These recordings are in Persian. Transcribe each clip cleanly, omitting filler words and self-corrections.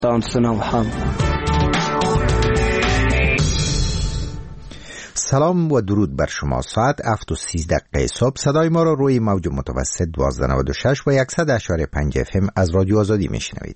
سلام و درود بر شما. ساعت 7:13 صبح صدای ما را روی موج متوسط 1296 و 100.5 FM از رادیو آزادی میشنوید.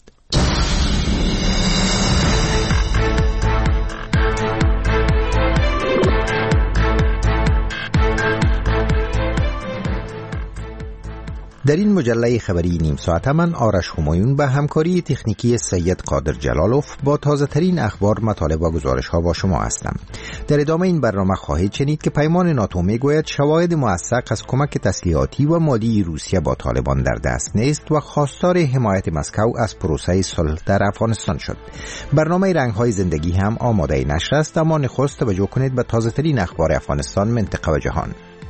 در این مجله خبری نیم ساعته من آرش همایون به همکاری تکنیکی سید قادر جلالوف با تازه ترین اخبار، مطالب و گزارش ها با شما هستم. در ادامه این برنامه خواهید شنید که پیمان ناتو میگوید شواهد موثق از کمک تسلیحاتی و مالی روسیه با طالبان در دست نیست و خواستار حمایت مسکو از پروسه صلح در افغانستان شد. برنامه رنگ‌های زندگی هم آماده نشر است، اما نخست توجه کنید به تازه ترین اخبار افغانستان، منطقه و جهان.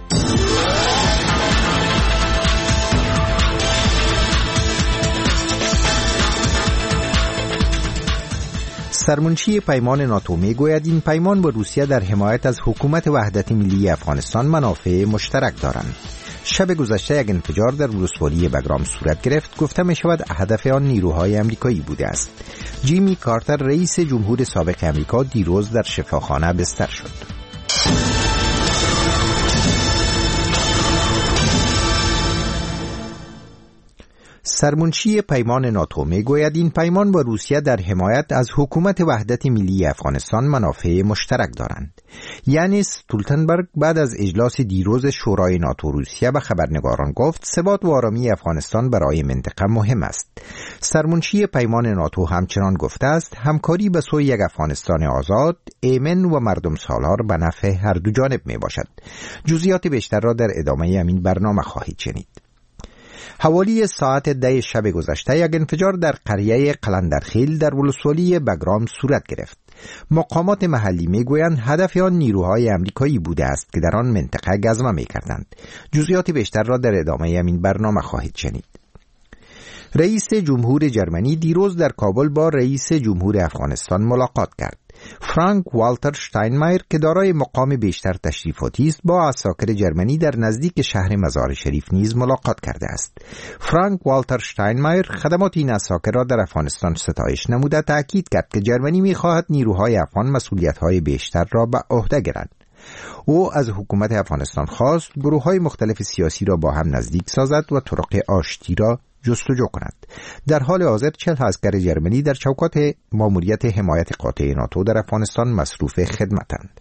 سرمنشی پیمان ناتو میگوید این پیمان با روسیه در حمایت از حکومت وحدت ملی افغانستان منافع مشترک دارند. شب گذشته یک انفجار در ولسوالی بگرام صورت گرفت. گفته می شود هدف آن نیروهای امریکایی بوده است. جیمی کارتر رئیس جمهور سابق امریکا دیروز در شفاخانه بستر شد. سرمنشی پیمان ناتو میگوید این پیمان با روسیه در حمایت از حکومت وحدت ملی افغانستان منافع مشترک دارند. یانس استولتنبرگ بعد از اجلاس دیروز شورای ناتو روسیه به خبرنگاران گفت ثبات و آرامی افغانستان برای منطقه مهم است. سرمنشی پیمان ناتو همچنان گفته است همکاری به سوی یک افغانستان آزاد، ایمن و مردم سالار به نفع هر دو جانب می باشد. جزئیات بیشتر را در ادامه همین برنامه خواهید شنید. حوالی ساعت 10 شب گذشته یک انفجار در قریه قلندرخیل در ولسوالی بگرام صورت گرفت. مقامات محلی میگویند هدف آن نیروهای امریکایی بوده است که در آن منطقه گزمه می‌کردند. جزئیات بیشتر را در ادامه همین برنامه خواهید شنید. رئیس جمهور جرمنی دیروز در کابل با رئیس جمهور افغانستان ملاقات کرد. فرانک والتر شتاینمایر که دارای مقام بیشتر تشریفاتی است با عساکر جرمنی در نزدیک شهر مزار شریف نیز ملاقات کرده است. فرانک والتر شتاینمایر خدمات این عساکر را در افغانستان ستایش نموده تأکید کرد که جرمنی می‌خواهد نیروهای افغان مسئولیت‌های بیشتر را به عهده گیرند. او از حکومت افغانستان خواست گروه‌های مختلف سیاسی را با هم نزدیک سازد و طرق آشتی را جستجو کند. در حال حاضر 40 عسکر جرمنی در چوکات ماموریت حمایت قاطع ناتو در افغانستان مصروف خدمتند.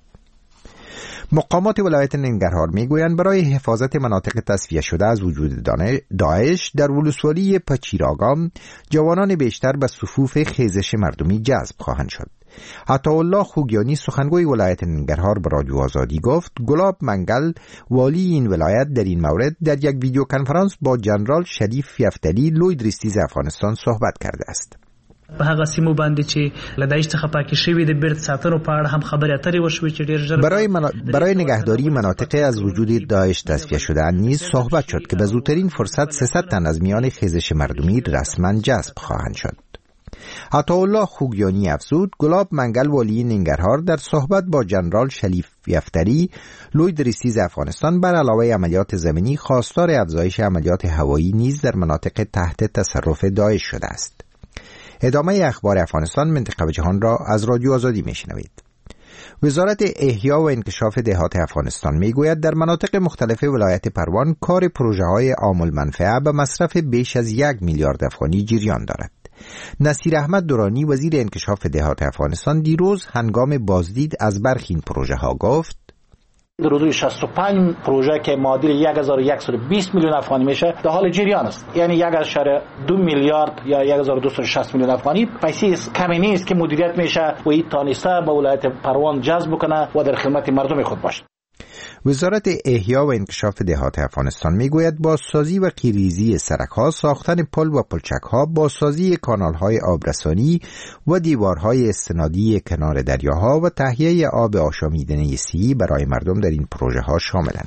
مقامات ولایت ننگرهار میگویند برای حفاظت مناطق تصفیه شده از وجود داعش در ولسوالی پچیراگام جوانان بیشتر به صفوف خیزش مردمی جذب خواهند شد. عطاالله خوگیانی سخنگوی ولایت ننگرهار به رادیو آزادی گفت گلاب منگل والی این ولایت در این مورد در یک ویدیو کنفرانس با جنرال شریف یفتلی لوی درستیز افغانستان صحبت کرده است. په هغه سیمو باندې چې لدایش څخه پاکي شوی د بیرته ساتلو په اړه هم خبرې اترې وشوې چې ډېر ژر برای نگهداری مناطق از وجود داعش تصفیه شده نیز صحبت شد که به زودترین فرصت 300 تن از میان خیزش مردمی رسما جذب خواهند شد. عطاالله خوگیانی افزود گلاب منگل والی ننگرهار در صحبت با جنرال شریف یفتلی لوی درستیز افغانستان بر علاوه عملیات زمینی خواستار افزایش عملیات هوایی نیز در مناطق تحت تصرف داعش شده است. ادامه اخبار افغانستان، منطقه و جهان را از رادیو آزادی میشنوید. وزارت احیا و انکشاف دهات افغانستان میگوید در مناطق مختلف ولایت پروان کار پروژه های عام المنفعه به مصرف بیش از 1 میلیارد افغانی جریان دارد. نصیر احمد درانی وزیر انکشاف دهات افغانستان دیروز هنگام بازدید از برخی این پروژه ها گفت در حدود 65 پروژه که معادل 1120 میلیون افغانی میشه در حال جریان است. یعنی 1.2 میلیارد یا 1260 میلیون افغانی پیسه کمی نیست که مدیریت میشه و این تانسته به ولایت پروان جذب کنه و در خدمت مردم خود باشه. وزارت احیا و انکشاف دهات افغانستان میگوید بازسازی و قیریزی سرک‌ها، ساختن پل و پلچک‌ها، بازسازی کانال‌های آبرسانی و دیوارهای استنادی کنار دریاها و تهیه آب آشامیدنی صحی برای مردم در این پروژه‌ها شاملند.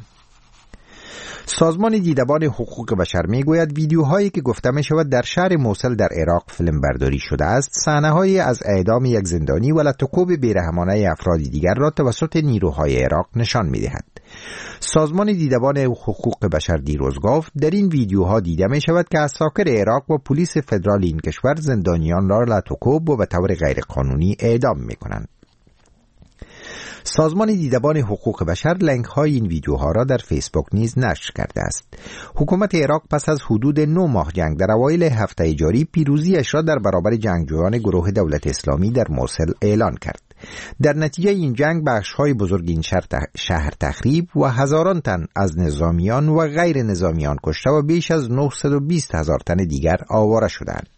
سازمان دیدبان حقوق بشر میگوید ویدیوهایی که گفته می شود در شهر موصل در عراق فیلم برداری شده است، صحنه‌هایی از اعدام یک زندانی و لطکوب بیرحمانه افراد دیگر را توسط نیروهای عراق نشان می‌دهد. سازمان دیدبان حقوق بشر دیروز گفت در این ویدیوها دیده می شود که عساکر عراق و پلیس فدرال این کشور زندانیان را لاتوکوب و به طور غیرقانونی اعدام می کنند. سازمان دیدبان حقوق بشر لینک های این ویدیوها را در فیسبوک نیز نشر کرده است. حکومت عراق پس از حدود 9 ماه جنگ در اوایل هفته جاری پیروزیش را در برابر جنگجویان گروه دولت اسلامی در موصل اعلان کرد. در نتیجه این جنگ بخش‌های بزرگ این شهر تخریب و هزاران تن از نظامیان و غیر نظامیان کشته و بیش از 920,000 تن دیگر آواره شدند.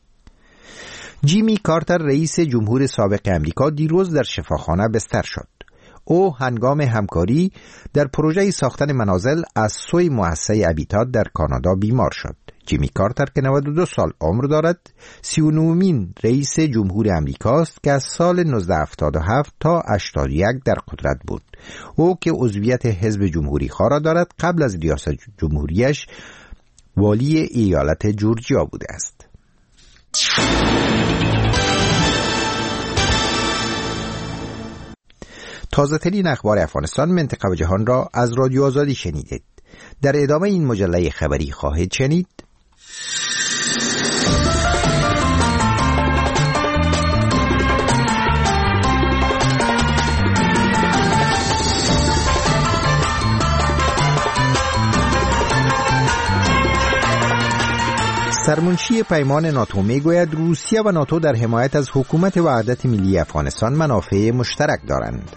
جیمی کارتر رئیس جمهور سابق امریکا دیروز در شفاخانه بستر شد. او هنگام همکاری در پروژه ساختن منازل از سوی مؤسسه ابیتات در کانادا بیمار شد. جیمی کارتر که 92 سال عمر دارد 39مین رئیس جمهور امریکاست که از سال 1977 تا 81 در قدرت بود. او که عضویت حزب جمهوری خواه را دارد قبل از ریاست جمهوریش والی ایالت جورجیا بوده است. تازه ترین اخبار افغانستان، منطقه و جهان را از رادیو آزادی شنیدید. در ادامه این مجله خبری خواهید شنید: سرمنشی پیمان ناتو میگوید روسیه و ناتو در حمایت از حکومت وحدت ملی افغانستان منافع مشترک دارند.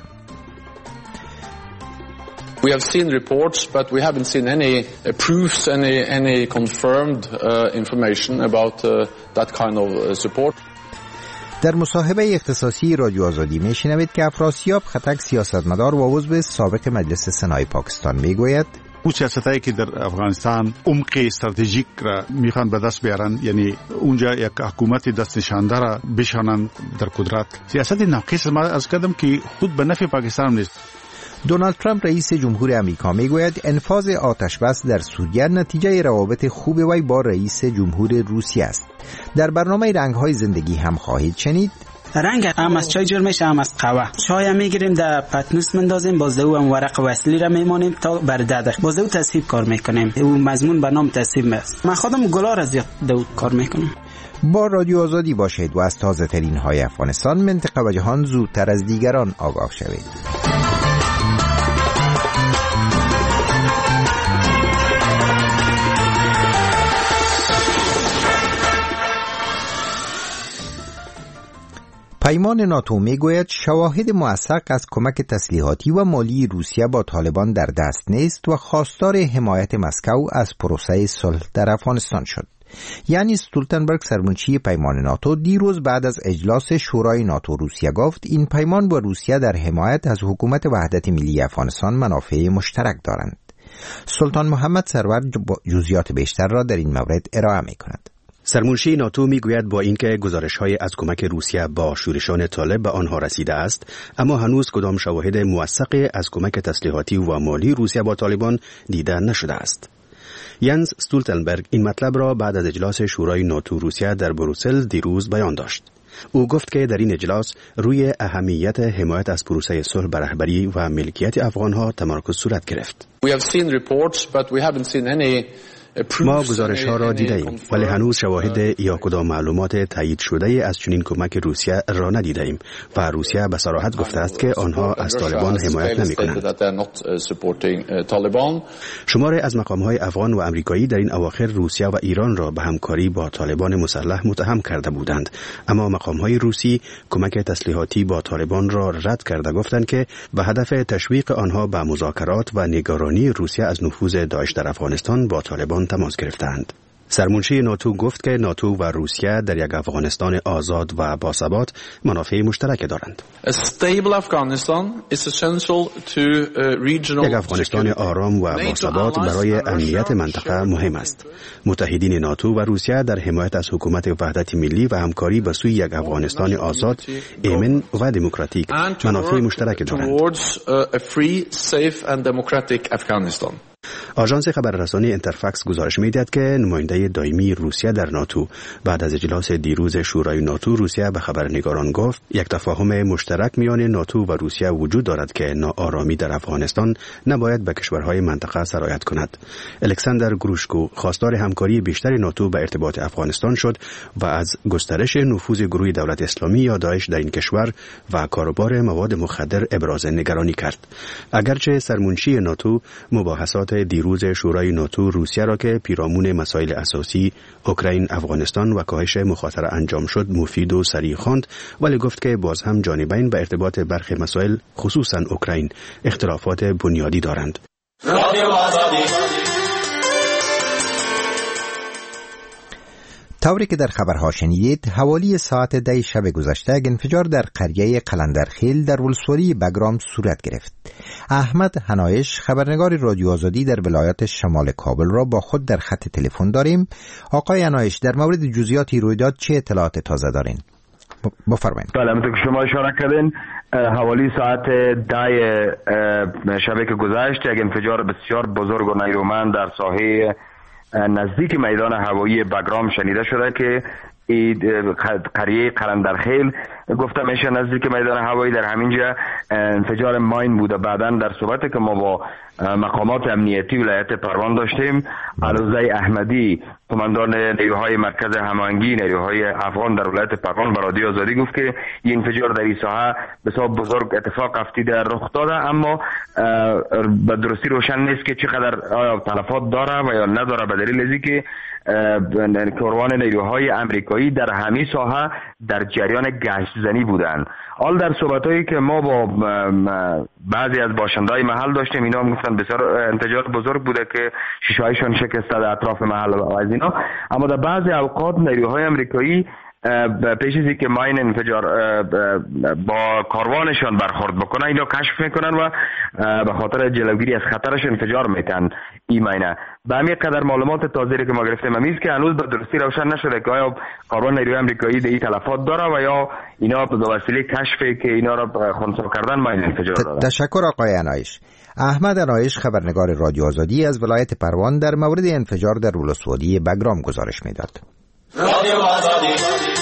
We have seen reports, but we haven't seen any proofs, any confirmed information about that kind of support. در مصاحبه اختصاصی رادیو آزادی میشنوید که افراسیاب خطک سیاستمدار و عضو سابق مجلس سنای پاکستان میگوید اون سیاستایی که در افغانستان عمق استراتژیک را میخوان به دست بیارن، یعنی اونجا یک حکومت دست نشانده را بشانند در قدرت، سیاست ناقص ما از کردم که خود به نفع پاکستان نیست. دونالد ترامپ رئیس جمهور امریکا میگوید انفاذ آتش بس در سوریه نتیجه روابط خوب وی با رئیس جمهور روسیه است. در برنامه رنگ‌های زندگی هم خواهید شنید رنگ هم از چای جور میشه، هم از قهوه. چای هم میگیریم در پتنوس مندازیم، باز او هم ورق وصلی را میمانیم تا بر ددخ، باز او تصحیب کار میکنیم. او مضمون به نام تصحیب است. من خودم گلا را زیاد دو کار میکنم. با رادیو آزادی باشید و از تازه ترین های افغانستان، منطقه و جهان زودتر از دیگران آگاه شوید. پیمان ناتو میگوید شواهد موثق از کمک تسلیحاتی و مالی روسیه با طالبان در دست نیست و خواستار حمایت مسکو از پروسه صلح در افغانستان شد. یعنی استولتنبرگ سرمنشی پیمان ناتو دیروز بعد از اجلاس شورای ناتو روسیه گفت این پیمان با روسیه در حمایت از حکومت وحدت ملی افغانستان منافع مشترک دارند. سلطان محمد سرور جزئیات بیشتر را در این مورد ارائه می‌کند. سرمنشی ناتو میگوید با اینکه گزارش‌های از کمک روسیه با شورشان طالب به آنها رسیده است، اما هنوز کدام شواهد موثقی از کمک تسلیحاتی و مالی روسیه با طالبان دیده نشده است. ینز استولتنبرگ این مطلب را بعد از اجلاس شورای ناتو روسیه در بروسل دیروز بیان داشت. او گفت که در این اجلاس روی اهمیت حمایت از پروسه صلح به رهبری و ملکیت افغانها تمرکز صورت گرفت. ما گزارش ها را دیده ایم ولی هنوز شواهد یا کدام معلومات تایید شده از چنین کمک روسیه را ندیده ایم و روسیه به صراحت گفته است که آنها از طالبان حمایت نمی کنند. شماری از مقام های افغان و امریکایی در این اواخر روسیه و ایران را به همکاری با طالبان مسلح متهم کرده بودند، اما مقام های روسی کمک تسلیحاتی با طالبان را رد کرده، گفتند که به هدف تشویق آنها به مذاکرات و نگرانی روسیه از نفوذ داعش در افغانستان با طالبان تماس گرفتند. سرمنشی ناتو گفت که ناتو و روسیه در یک افغانستان آزاد و باثبات منافع مشترک دارند. یک افغانستان آرام و باثبات برای امنیت منطقه مهم است. متحدین ناتو و روسیه در حمایت از حکومت وحدت ملی و همکاری به سوی یک افغانستان آزاد، ایمن و دموکراتیک منافع مشترک دارند. آژانس خبررسانی اینترفاکس گزارش می‌دهد که نماینده دائمی روسیه در ناتو بعد از اجلاس دیروز شورای ناتو روسیه به خبرنگاران گفت یک تفاهم مشترک میان ناتو و روسیه وجود دارد که ناآرامی در افغانستان نباید به کشورهای منطقه سرایت کند. الکساندر گروشکو خواستار همکاری بیشتر ناتو به ارتباط افغانستان شد و از گسترش نفوذ گروه دولت اسلامی یا داعش در این کشور و کاروبار مواد مخدر ابراز نگرانی کرد. اگرچه سرمنشی ناتو مباحثات دیروز شورای ناتو روسیه را که پیرامون مسائل اساسی اوکراین، افغانستان و کاهش مخاطره انجام شد مفید و صریح خواند، ولی گفت که باز هم جانبین به ارتباط برخی مسائل خصوصا اوکراین اختلافات بنیادی دارند. طوری که در خبرها شنیدید، حوالی ساعت 10 شب گذشته یک انفجار در قریه قلندرخیل در ولسوالی بگرام صورت گرفت. احمد حنایش، خبرنگار رادیو آزادی در ولایت شمال کابل را با خود در خط تلفن داریم. آقای حنایش، در مورد جزئیات رویداد چه اطلاعات تازه دارین؟ بفرمایید. بله، همونطور که شما اشاره کردین، حوالی ساعت 10 شب که گذشت یک انفجار بسیار بزرگ و نیرومند در ساحه نزدیک میدان هوایی بگرام شنیده شده که قریه قلندرخیل گفته میشه نزدیک میدان هوایی. در همینجا انفجار ماین بوده. بعداً در صحبتی که ما با مقامات امنیتی ولایت پروان داشتیم، علوزه احمدی، کماندان نیروهای مرکز هماهنگی نیروهای افغان در ولایت پروان به رادیو آزادی گفت که این انفجار در این ساحه بسیار بزرگ اتفاق افتاده رخ داده، اما به درستی روشن نیست که چقدر آیا تلفات داره و یا نداره، به دلیل از اینکه کاروان نیروهای امریکایی در همین ساحه در جریان گشت زنی بودند. حال در صحبتایی که ما با بعضی از باشندهای محل داشتیم، اینا هم گفتن بسیار انفجار بزرگ بوده که شیشه‌هایشان شکسته در اطراف محل و از اینا، اما در بعضی اوقات نیروهای امریکایی پیش از اینکه ماین انفجار با کاروانشان برخورد بکنه اینا کشف میکنن و به خاطر جلوگیری از خطرش انفجار میتن این ماینه. به همین قدر معلومات تازه‌ای که ما گرفتیم همیست که هنوز به درستی روشن نشده که آیا کاروان نیروی امریکایی این تلفات داره و یا اینا به وسیله کشفی که اینا را خنثی کردن ماین انفجار داره. تشکر آقای حنایش. احمد حنایش، خبرنگار رادیو آزادی از ولایت پروان، در مورد انفجار در ولسوالی بگرام گزارش میداد. رادیو آزادی.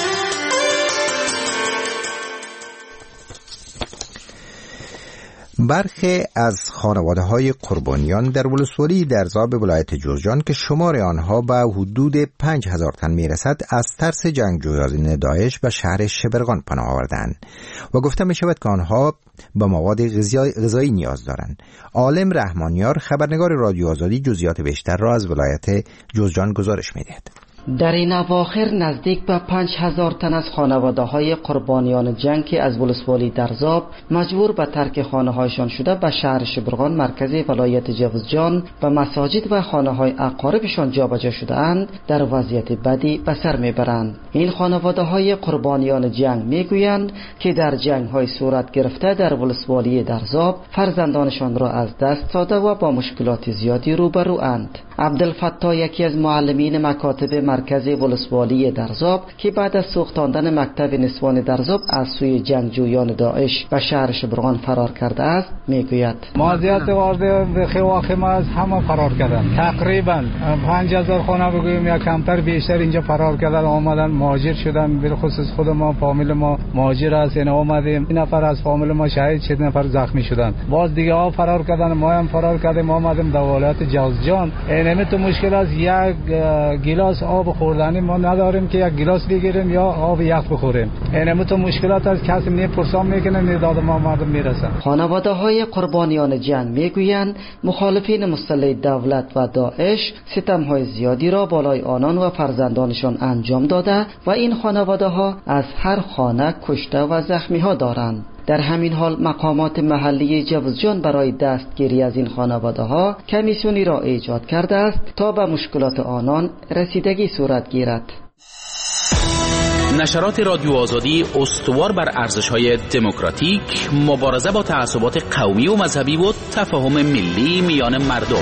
برخی از خانواده‌های قربانیان در ولسوالی درزاب ولایت جوزجان که شمار آنها به حدود 5000 تن میرسد، از ترس جنگجویان داعش به شهر شبرغان پناه آوردند و گفته می شود که آنها به مواد غذایی نیاز دارند. عالم رحمانیار، خبرنگار رادیو آزادی، جزئیات بیشتر را از ولایت جوزجان گزارش می‌دهد. در این اواخر نزدیک به 5000 تن از خانواده‌های قربانیان جنگ که از ولسوالی درزاب مجبور به ترک خانه‌هایشان شده به شهر شبرغان مرکز ولایت جوزجان و مساجد و خانه‌های اقاربشان جابجا شده‌اند در وضعیت بدی به سر می‌برند. این خانواده‌های قربانیان جنگ می‌گویند که در جنگ‌های صورت گرفته در ولسوالی درزاب فرزندانشان را از دست داده و با مشکلات زیادی روبروند. عبدالفتاح، یکی از معلمین مکاتب مرکز ولسوالی درزاب که بعد از سوختاندن مکتب نسوان درزاب از سوی جنگجویان داعش به شهر شبرغان فرار کرده است، میگوید مازیت وارد خواخم از همه فرار کردن. تقریبا 5000 خانه بگویم یا کمتر بیشتر اینجا فرار کردن، آمدن مهاجر شدن. بالخصوص خود ما فامیل ما مهاجر است، این اومدیم. این نفر از فامیل ما شهید شد، نفر زخمی شدن. باز دیگه ها فرار کردن، ما هم فرار کردیم، آمدیم در ولایت جوزجان. اینم تو مشکل است، یک گیلاس آب خوردنی ما نداریم که یک گیلاس بگیریم یا آب یخ بخوریم. اینم تو مشکلات از کسی نپرسان میکنه، نداد ما مردم میرسن. خانواده‌های قربانیان جنگ میگویند مخالفین مسلح دولت و داعش ستم‌های زیادی را بالای آنان و فرزندانشان انجام داده و این خانواده‌ها از هر خانه کشته و زخمی‌ها دارند. در همین حال مقامات محلی جوزجان برای دستگیری از این خانواده‌ها کمیسیونی را ایجاد کرده است تا به مشکلات آنان رسیدگی صورت گیرد. نشرات رادیو آزادی استوار بر ارزش‌های دموکراتیک، مبارزه با تعصبات قومی و مذهبی و تفاهم ملی میان مردم.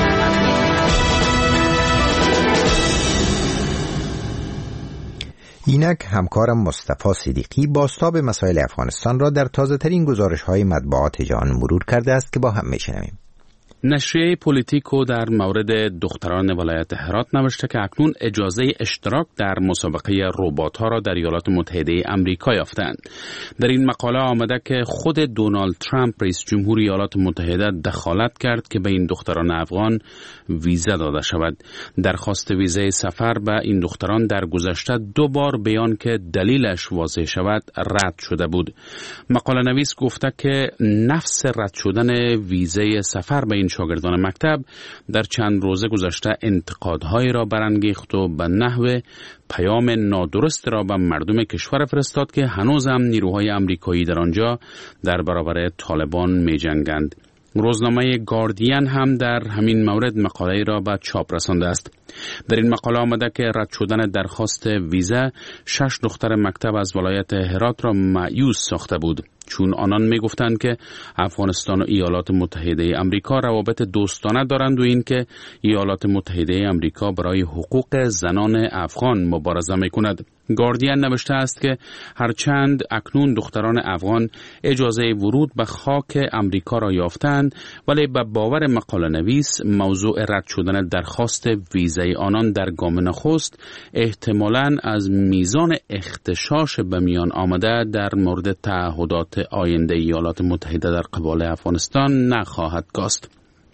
اینک همکارم مصطفی صدیقی بازتاب مسائل افغانستان را در تازه‌ترین گزارش‌های مطبوعات جهان مرور کرده است که با هم می‌شنویم. نشریه پولیتیکو در مورد دختران ولایت هرات نوشته که اکنون اجازه اشتراک در مسابقه ربات‌ها را در ایالات متحده آمریکا یافتند. در این مقاله آمده که خود دونالد ترامپ رئیس جمهور ایالات متحده دخالت کرد که به این دختران افغان ویزا داده شود. درخواست ویزای سفر به این دختران در گذشته 2 بار بیان که دلیلش واضح شود رد شده بود. مقاله نویس گفته که نفس رد شدن ویزای سفر به این شاگردان مکتب در چند روزه گذشته انتقادهایی را برانگیخت و به نحو پیام نادرست را به مردم کشور فرستاد که هنوز هم نیروهای آمریکایی در آنجا در برابر طالبان می جنگند. روزنامه گاردین هم در همین مورد مقاله را به چاپ رسانده است. در این مقاله آمده که رد شدن درخواست ویزا 6 دختر مکتب از ولایت هرات را مایوس ساخته بود، چون آنان می گفتند که افغانستان و ایالات متحده آمریکا روابط دوستانه دارند و اینکه ایالات متحده آمریکا برای حقوق زنان افغان مبارزه می کند. گاردین نوشته است که هرچند اکنون دختران افغان اجازه ورود به خاک آمریکا را یافتند، ولی به باور مقاله نویس موضوع رد شدن درخواست ویزای آنان در گام نخست احتمالاً از میزان اغتشاش به میان آمده در مورد تعهدات آینده ایالات متحده در قبال افغانستان نخواهد کاست.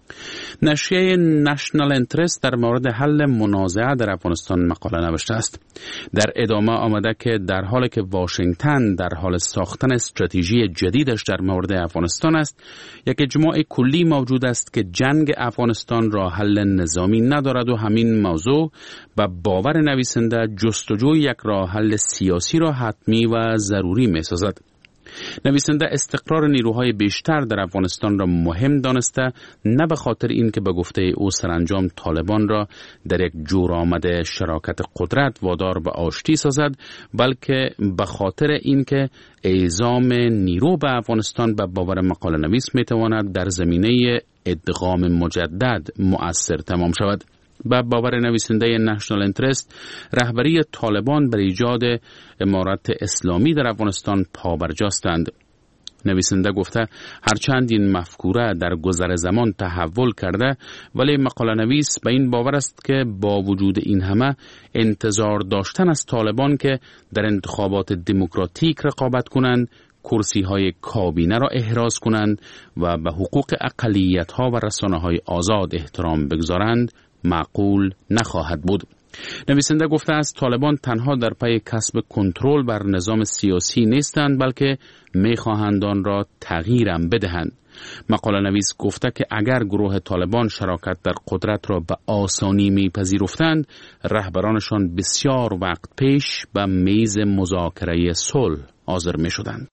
نشریه نشنال انترست در مورد حل منازعه در افغانستان مقاله نوشته است. در ادامه آمده که در حالی که واشنگتن در حال ساختن استراتژی جدیدش در مورد افغانستان است، یک اجماع کلی موجود است که جنگ افغانستان را حل نظامی ندارد و همین موضوع به باور نویسنده جستجوی یک راه حل سیاسی را حتمی و ضروری می سازد. نویسنده استقرار نیروهای بیشتر در افغانستان را مهم دانسته، نه به خاطر این که به گفته او سرانجام طالبان را در یک جور آمده شراکت قدرت وادار به آشتی سازد، بلکه به خاطر این که اعزام نیرو به افغانستان به باور مقاله نویس می تواند در زمینه ادغام مجدد مؤثر تمام شود. به باور نویسنده نشنال انترست، رهبری طالبان بر ایجاد امارت اسلامی در افغانستان پابرجاستند. نویسنده گفته هرچند این مفکوره در گذر زمان تحول کرده، ولی مقاله نویس به این باور است که با وجود این همه انتظار داشتن از طالبان که در انتخابات دموکراتیک رقابت کنند، کرسی‌های کابینه را احراز کنند و به حقوق اقلیت‌ها و رسانه‌های آزاد احترام بگذارند معقول نخواهد بود. نویسنده گفته است طالبان تنها در پی کسب کنترل بر نظام سیاسی نیستند، بلکه می‌خواهند آن را تغییرم بدهند. مقاله نویس گفته که اگر گروه طالبان شراکت در قدرت را به آسانی می‌پذیرفتند، رهبرانشان بسیار وقت پیش به میز مذاکره صلح حاضر می‌شدند.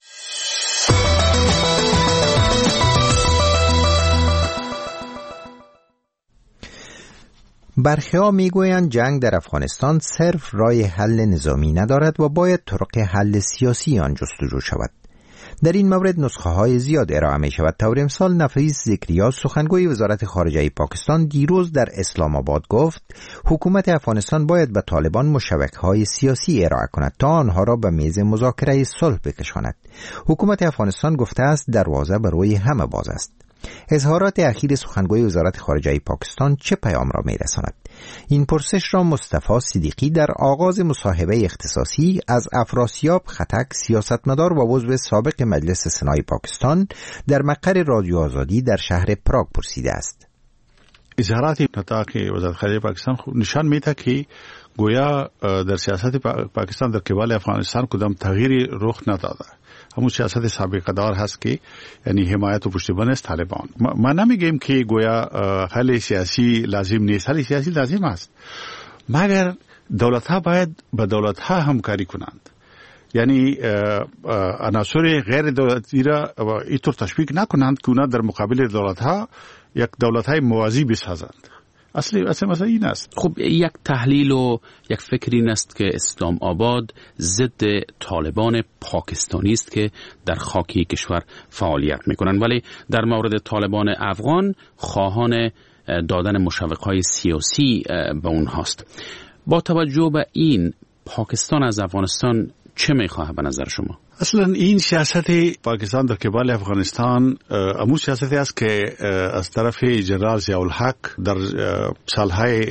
برخی‌ها میگویند جنگ در افغانستان صرف راه حل نظامی ندارد و باید طرق حل سیاسی آن جستجو شود. در این مورد نسخه‌های زیاد ارائه می شود. طور امثال نفیس ذکریا، سخنگوی وزارت خارجه پاکستان، دیروز در اسلام آباد گفت حکومت افغانستان باید به طالبان مشوق‌های سیاسی ارائه کند تا آنها را به میز مذاکره صلح بکشاند. حکومت افغانستان گفته است دروازه برای همه باز است. اظهارات اخیر سخنگوی وزارت خارجه پاکستان چه پیام را می‌رساند؟ این پرسش را مصطفی صدیقی در آغاز مصاحبه اختصاصی از افراسیاب خطک، سیاستمدار و عضو سابق مجلس سنای پاکستان، در مقر رادیو آزادی در شهر پراگ پرسیده است. اظهارات نطاق وزارت خارجه پاکستان نشان می‌دهد که گویا در سیاست پاکستان در قبال افغانستان کدام تغییری رخ نداده. همون سیاست سابقه دار هست که یعنی حمایت و پشتیبانی از طالبان. ما نمیگیم که گویا حل سیاسی لازم نیست، حل سیاسی لازم است، مگر دولت ها باید با دولت ها همکاری کنند. یعنی عناصر غیر دولتی را اینطور تشویق نکنند که اونا در مقابل دولت ها یک دولت های موازی بسازند. اصل مسئله این است. خب یک تحلیل و یک فکر این است که اسلام آباد ضد طالبان پاکستانی است که در خاکی کشور فعالیت میکنند، ولی در مورد طالبان افغان خواهان دادن مشوقهای سیاسی به اونهاست. با توجه به این، پاکستان از افغانستان چه میخواه به نظر شما؟ اصلا این سیاست پاکستان در قبال افغانستان امو سیاستی است که از طرف جنرال ضیاءالحق در سالهای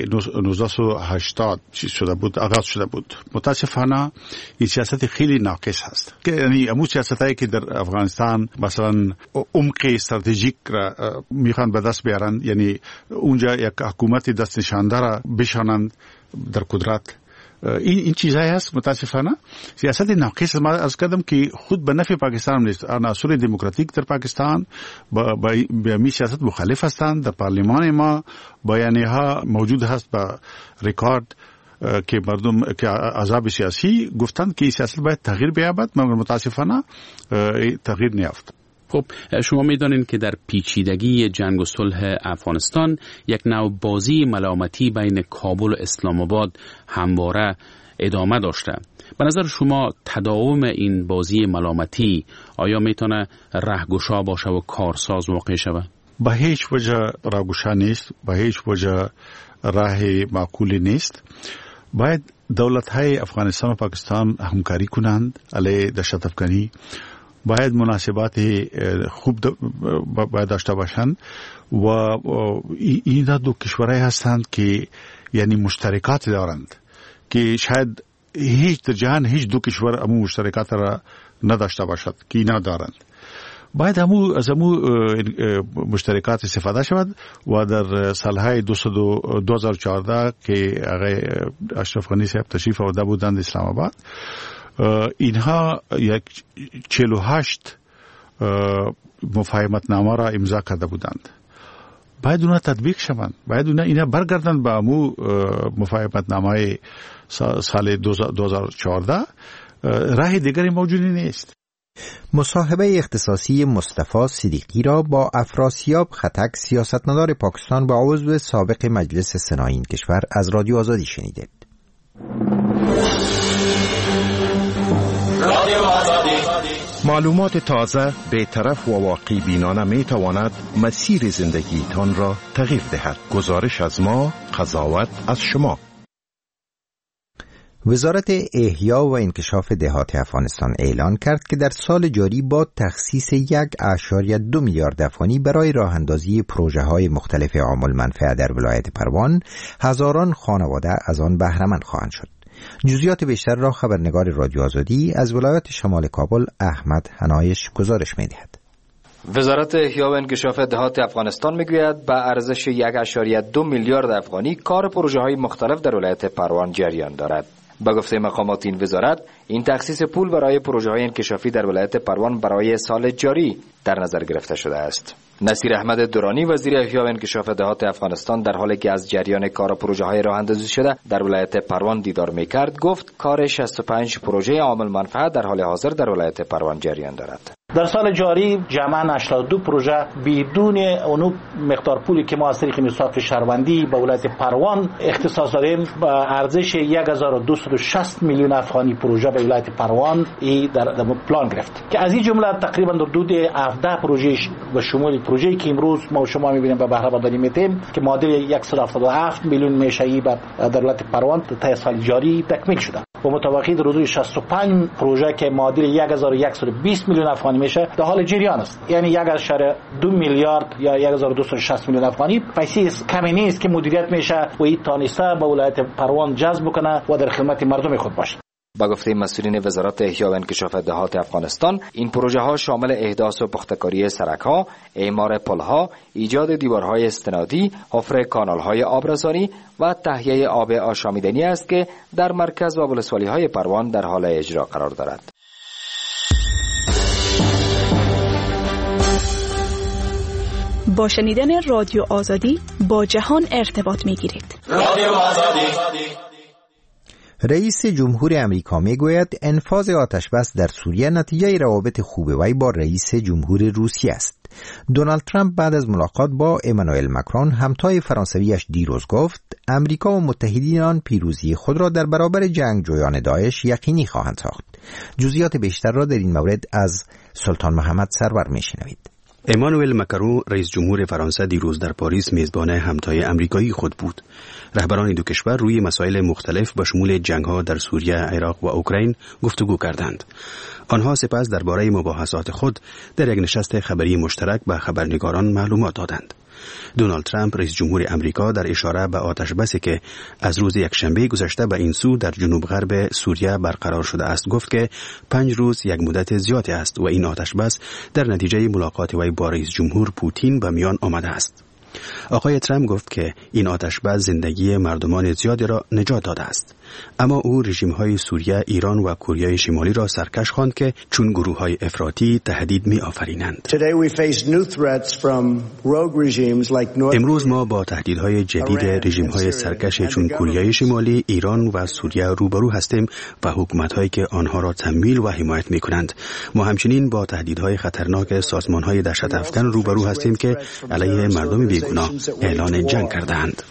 1980 شده بود، آغاز شده بود. متاسفانه این سیاست خیلی ناقص هست، که یعنی امو سیاستایی که در افغانستان مثلا عمق استراتژیک را میخوان به دست بیارن، یعنی اونجا یک حکومت دست نشانده را بشانند در قدرت، این چیزایی هست. متاسفانه سیاست ناقص ما از کردم که خود به نفع پاکستان نیست. عناصر دموکراتیک در پاکستان با می سیاست مخالف هستند. در پارلمان ما بیانیه ها موجود هست با ریکارد که مردم که احزاب سیاسی گفتند که سیاست باید تغییر بیابد، مگر متاسفانه تغییر نیافت. خب شما میدانید که در پیچیدگی جنگ و صلح افغانستان یک نوع بازی ملامتی بین کابل و اسلام آباد همواره ادامه داشته. به نظر شما تداوم این بازی ملامتی آیا میتونه رهگشا باشه و کارساز واقع شود؟ به هیچ وجه رهگشا نیست، به هیچ وجه راه معقولی نیست. باید دولت‌های افغانستان و پاکستان همکاری کنند علیه دهشت افکنی. باید مناسبات خوب باید داشته باشند و این دو کشورهای هستند که یعنی مشترکات دارند که شاید هیچ در جهان هیچ دو کشور امو مشترکات را نداشته باشد که اینا دارند. باید از امو مشترکات استفاده شود و در سالهای 2014 که آقای اشرف غنی صاحب تشریف آورده بودند اسلام آباد، اینها یک 48 مفاهمت نامه را امضا کرده بودند. باید اونها تطبیق شوند، باید اینا برگردند به امو مفاهمت نامه سال 2014. راه دیگری موجودی نیست. مصاحبه اختصاصی مصطفی صدیقی را با افراسیاب خطک، سیاستمدار پاکستان و عضو سابق مجلس سنای این کشور، از رادیو آزادی شنیدید. معلومات تازه، بی‌طرف و واقعی بینانه می تواند مسیر زندگی تان را تغییر دهد. گزارش از ما، قضاوت از شما. وزارت احیا و انکشاف دهات افغانستان اعلان کرد که در سال جاری با تخصیص 1.2 میلیارد افغانی برای راه اندازی پروژه‌های مختلف عام المنفعه در ولایت پروان، هزاران خانواده از آن بهره مند خواهند شد. جزئیات بیشتر را خبرنگار رادیو آزادی از ولایت شمال کابل احمد حنایش گزارش می‌دهد. وزارت احیا و انکشاف دهات افغانستان میگوید به ارزش 1.2 میلیارد افغانی کار پروژه‌های مختلف در ولایت پروان جریان دارد. به گفته مقامات این وزارت، این تخصیص پول برای پروژه‌های انکشافی در ولایت پروان برای سال جاری در نظر گرفته شده است. نصیر احمد درانی وزیر احیا و انکشاف دهات افغانستان در حالی که از جریان کار پروژه‌های راه اندازی شده در ولایت پروان دیدار می‌کرد، گفت کار 65 پروژه عام المنفعه در حال حاضر در ولایت پروان جریان دارد. در سال جاری جمعاً 82 پروژه بدون اون مقدار پولی که ما از طریق میثاق شهروندی به ولایت پروان اختصاص دادیم با ارزش 1260 میلیون افغانی پروژه به ولایت پروان در پلان گرفت که از این جمله تقریبا در حدود 17 پروژه و شمول پروژه‌ای که امروز ما و شما می‌بینیم به بهره برداری می‌تیم که معادل 177 میلیون میشه در ولایت پروان تا سال جاری تکمیل شده و متوقع در حدود 65 پروژه که معادل 1120 میلیون افغانی میشه در حال جریان است. یعنی 1.2 میلیارد یا 1260 میلیون افغانی پیسه کمی نیست که مدیریت میشه و این تانسته به ولایت پروان جذب کنه و در خدمت مردم خود باشه. با گفته مسئولین وزارت احیا و انکشاف دهات افغانستان، این پروژه ها شامل احداث و پخته‌کاری سرک ها، اعمار پل ها، ایجاد دیوارهای استنادی، حفر کانال های آبرسانی و تهیه آب آشامیدنی است که در مرکز و ولسوالی های پروان در حال اجرا قرار دارد. با شنیدن رادیو آزادی با جهان ارتباط می‌گیرید. رادیو آزادی. رئیس جمهور امریکا میگوید انفاذ آتشبس در سوریه نتیجه روابط خوب وی با رئیس جمهور روسیه است. دونالد ترامپ بعد از ملاقات با امانوئل ماکرون همتای فرانسویش دیروز گفت امریکا و متحدین آن پیروزی خود را در برابر جنگجویان داعش یقینی خواهند ساخت. جزئیات بیشتر را در این مورد از سلطان محمد سرور میشنوید. امانوئل مکرون رئیس جمهور فرانسه دیروز در پاریس میزبان همتای آمریکایی خود بود. رهبران دو کشور روی مسائل مختلف به شمول جنگ‌ها در سوریه، عراق و اوکراین گفتگو کردند. آنها سپس درباره مباحثات خود در یک نشست خبری مشترک به خبرنگاران معلومات دادند. دونالد ترامپ رئیس جمهور آمریکا در اشاره به آتشبسی که از روز یکشنبه گذشته به این سو در جنوب غرب سوریه برقرار شده است گفت که 5 روز یک مدت زیادی است و این آتشبس در نتیجه ملاقات وی با رئیس جمهور پوتین به میان آمده است. آقای ترامپ گفت که این آتشبس زندگی مردمان زیادی را نجات داده است، اما او رژیم‌های سوریه، ایران و کره شمالی را سرکش خواند که چون گروه‌های افراطی تهدید می‌آفرینند. امروز ما با تهدیدهای جدید رژیم‌های سرکش چون کره شمالی، ایران و سوریه روبرو هستیم و حکومت‌هایی که آنها را تمویل و حمایت می‌کنند. ما همچنین با تهدیدهای خطرناک سازمان‌های دهشت افکن روبرو هستیم که علیه مردم بیگناه اعلان جنگ کردند.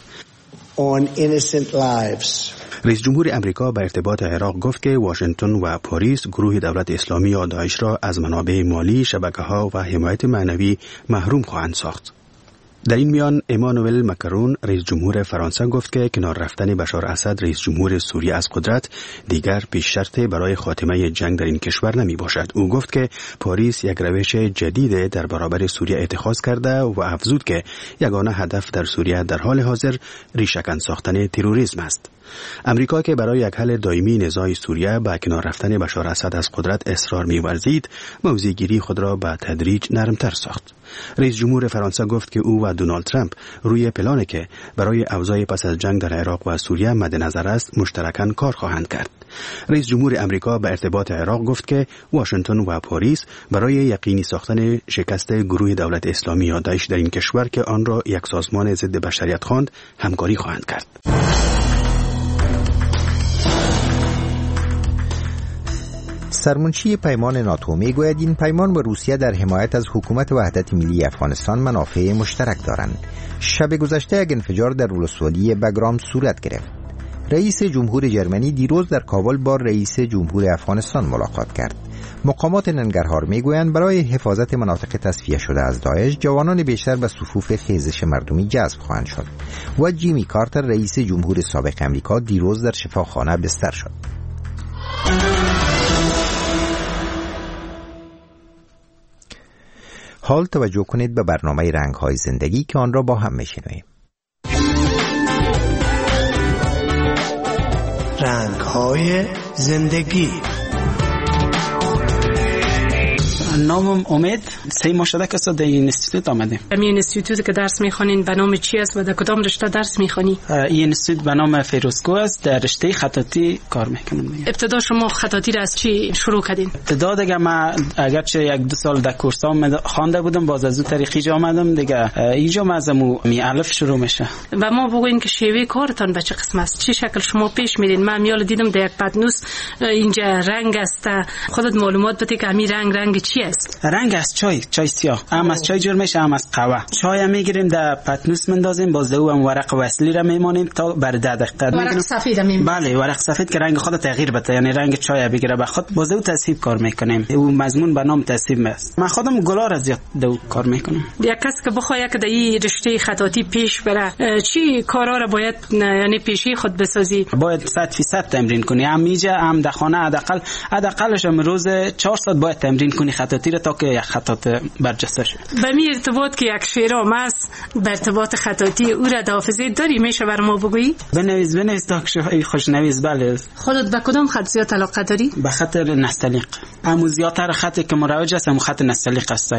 رئیس جمهور امریکا به ارتباط عراق گفت که واشنگتن و پاریس گروه دولت اسلامی یا داعش را از منابع مالی، شبکه‌ها و حمایت معنوی محروم خواهند ساخت. در این میان امانوئل مکرون رئیس جمهور فرانسه گفت که کنار رفتن بشار اسد رئیس جمهور سوریه از قدرت دیگر پیش شرط برای خاتمه جنگ در این کشور نمی باشد. او گفت که پاریس یک روش جدید در برابر سوریه اتخاذ کرده و افزود که یگانه هدف در سوریه در حال حاضر ریشه‌کن ساختن تروریسم است. امریکا که برای یک حل دائمی نزاع سوریه با کنار رفتن بشار اسد از قدرت اصرار می‌ورزید، موضع‌گیری خود را به تدریج نرمتر ساخت. رئیس جمهور فرانسه گفت که او و دونالد ترامپ روی پلانی که برای اوضاع پس از جنگ در عراق و سوریه مد نظر است مشترکاً کار خواهند کرد. رئیس جمهور امریکا به ارتباط عراق گفت که واشنگتن و پاریس برای یقینی ساختن شکست گروه دولت اسلامی یا داعش در این کشور که آن را یک سازمان ضد بشریت خواند همکاری خواهند کرد. سرمنشی پیمان ناتو میگوید این پیمان با روسیه در حمایت از حکومت وحدت ملی افغانستان منافع مشترک دارند. شب گذشته یک انفجار در ولسوالی بگرام صورت گرفت. رئیس جمهور جرمنی دیروز در کابل با رئیس جمهور افغانستان ملاقات کرد. مقامات ننگرهار میگویند برای حفاظت مناطق تصفیه شده از داعش جوانان بیشتر به صفوف خیزش مردمی جذب خواهند شد. و جیمی کارتر رئیس جمهور سابق امریکا دیروز در شفاخانه بستر شد. حال توجه کنید به برنامه رنگ‌های زندگی که آن را با هم میشنویم. رنگ‌های زندگی. نامم امید، 3 ماه شده که در این اینستیتوت آمدیم. این اینستیتوت که درس میخوانین به نام چی است و در کدام رشته درس میخوانی؟ این اینستیتوت به نام فیروزکو است، در رشته خطاطی کار میکنم. ابتدا شما خطاطی را از چی شروع کردین؟ ابتدا دیگه ما اگرچه 1-2 سال در کورسام خوانده بودم، باز از اون طریق اینجا آمدم دیگه. اینجا مازمو الف شروع میشه. و ما بگوین که شیوه کارتان به چه قسم است؟ چه شکل شما پیش میرین؟ من میال دیدم در یک پتنوس اینجا رنگ است. خودت معلومات بده که همین رنگ چی است؟ رنگ از چای سیاه، هم از چای جور میشه، هم از قهوه. چای میگیریم در پتنوس مندازیم، باز دو هم ورق وصلی را میمانیم تا بر 10 دقیقه. ورق سفید میمونیم. بله، ورق سفید که رنگ خود تغییر بده، یعنی رنگ چای بگیره به خود. باز دو تصحیح کار میکنیم. او مضمون به نام تصحیح است. من خودم گلا را زیاد دو کار میکنم. یک کس که بخواد یک در این رشته خطاطی پیش بره، چی کارا را باید یعنی پیشی خود بسازی؟ باید 100% تمرین کنی. هم اینجا هم در خانه حداقلش روز 4 ساعت باید تمرین کنی خطاطی را تا که یک خطاط برجسته شد. به می ارتباط که یک شعرام است به ارتباط خطاطی او را حافظه داری، میشه بر ما بگویی؟ بنویس تا که خوشنویس. بله. خودت به کدام خط زیاد علاقه داری؟ به خط نستعلیق. همون زیادتر خطی که مروج است همون خط نستعلیق است.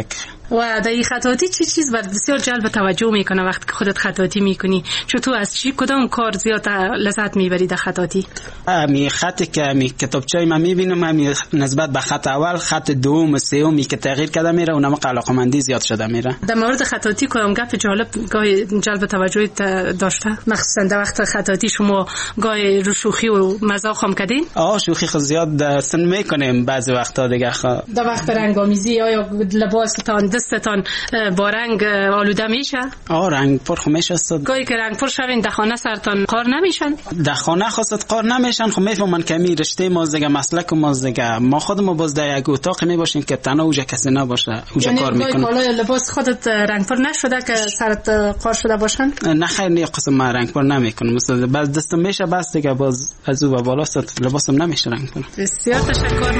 و در این خطاطی چی چیز بر بسیار جلب توجه میکنه وقتی که خودت خطاطی میکنی؟ چطور از چی کدام کار زیاد لذت میبری در خطاطی؟ می خطی که می کتابچه‌ای من میبینم می نسبت به خط اول، خط دوم، سوم که تغییر کرده میره، اونم علاقه‌مندی زیاد شده میره. در مورد خطاطی کدام گپ جالب گاهی جلب توجه داشته؟ مخصوصا در وقت خطاطی شما گاهی رو شوخی و مزاح هم کردین؟ شوخی خود زیاد سن میکنیم بعضی وقتا دیگه. در وقت رنگامیزی آیا لباستان دستتان با رنگ آلوده میشه؟ رنگ پر میشه است. گاهی که رنگ پر شوین در خانه سرتان قار نمیشن؟ در خانه خاصت قار نمیشن. خب میفهمن که می رشته ما دیگه مسلک ما دیگه. ما خودمون باز در یک اتاق می باشیم که تنها خانه اوجا کسی نباشه اوجا کار میکنه. یعنی لباس خودت رنگپار نشده که سرت قار شده باشن؟ نه خیر، نه قسم من رنگپار نمیکنم، مثلا بعد دستم میشه بس دیگه باز از او به بالا است لباسم نمیشه رنگپار. بسیار تشکر.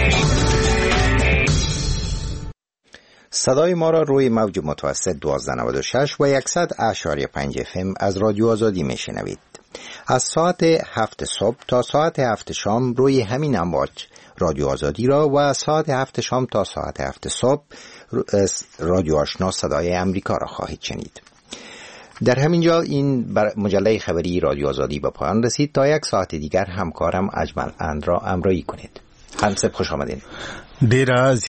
صدای ما را روی موج متوسط 1296 و 100.5 FM از رادیو آزادی میشنوید. از ساعت 7 صبح تا ساعت 7 شام روی همین امواج رادیو آزادی را و از ساعت 7 شام تا ساعت 7 صبح رادیو آشنا صدای امریکا را خواهید شنید. در همین جا این مجله خبری رادیو آزادی به پایان رسید. تا یک ساعت دیگر همکارم اجمل اند را همراهی کنید. همسب خوش آمدین. دیر از